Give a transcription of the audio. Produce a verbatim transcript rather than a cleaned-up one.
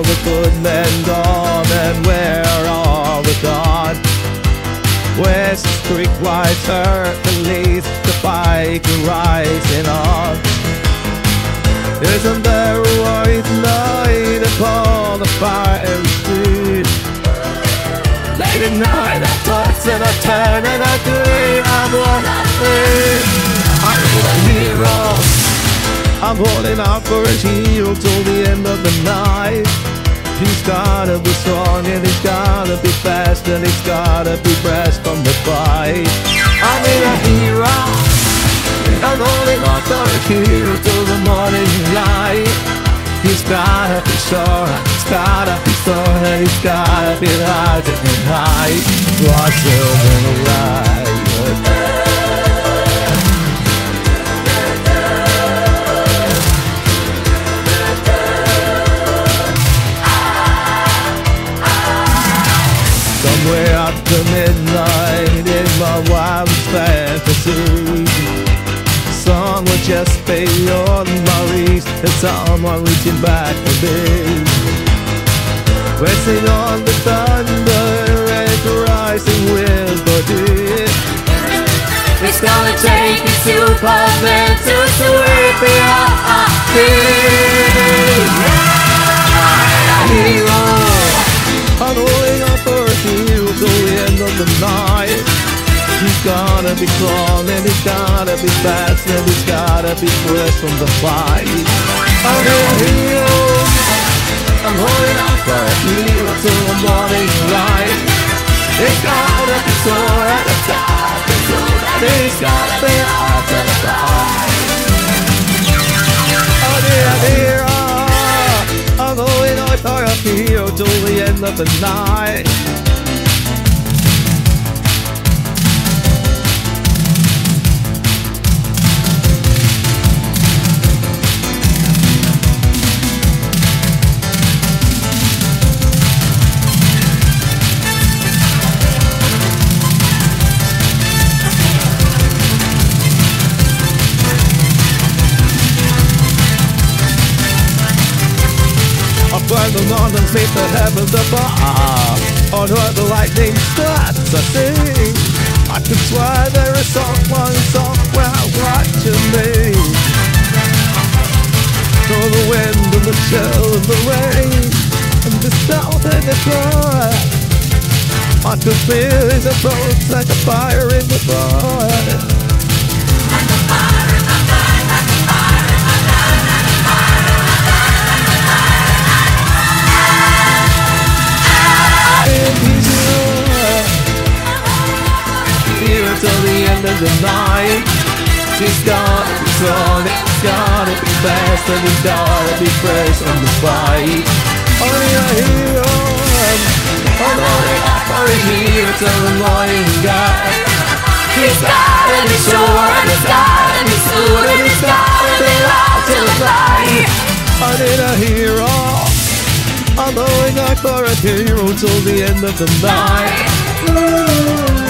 the good men gone, and where are all the gone? West Creek lights hurt beneath the bike rising on. Isn't there a white night upon the fiery street? Late at night I toss and I turn and I dream I'm what I dream. I'm a hero. I'm holding out for a hero till the end of the night. He's gotta be strong and he's gotta be fast and he's gotta be fresh from the fight. I'm a hero. I'm holding on for a hero till the morning light. He's gotta be sure, he's gotta be strong, and he's gotta be hard and high. Lost silver light. Somewhere after midnight in my wildest fantasy, sun would just beyond my reach, and someone reaching back for me. Racing on the thunder and rising with body. It's gonna take a Superman to sweep me off hero. I'm holding on for a hero till the end of the night. He's gotta be strong and he's gotta be fast and he's gotta be fresh from the fight. I'm a hero. I'm holding on for a hero till the morning light. He's gotta be sore and he's gotta be true and he's gotta be hard to fight. Oh dear, dear, I'm holding on for a hero till the end of the night. Burn the London meet the heavens above. On where the lightning starts to sing, I could swear there is someone somewhere watching me. Through the wind and the chill and the rain and the sound and the cry, I could feel his approach like a fire in the blood. Till the end of the night, she's gotta be strong, it's gotta be fast, and it's gotta be fresh on the fight. Only a hero, only a hero till the morning light. He's gotta be sure, and he's gotta be smooth, and he's gotta be loud till the light. I need a hero. I'm going out for a hero till the end of the night.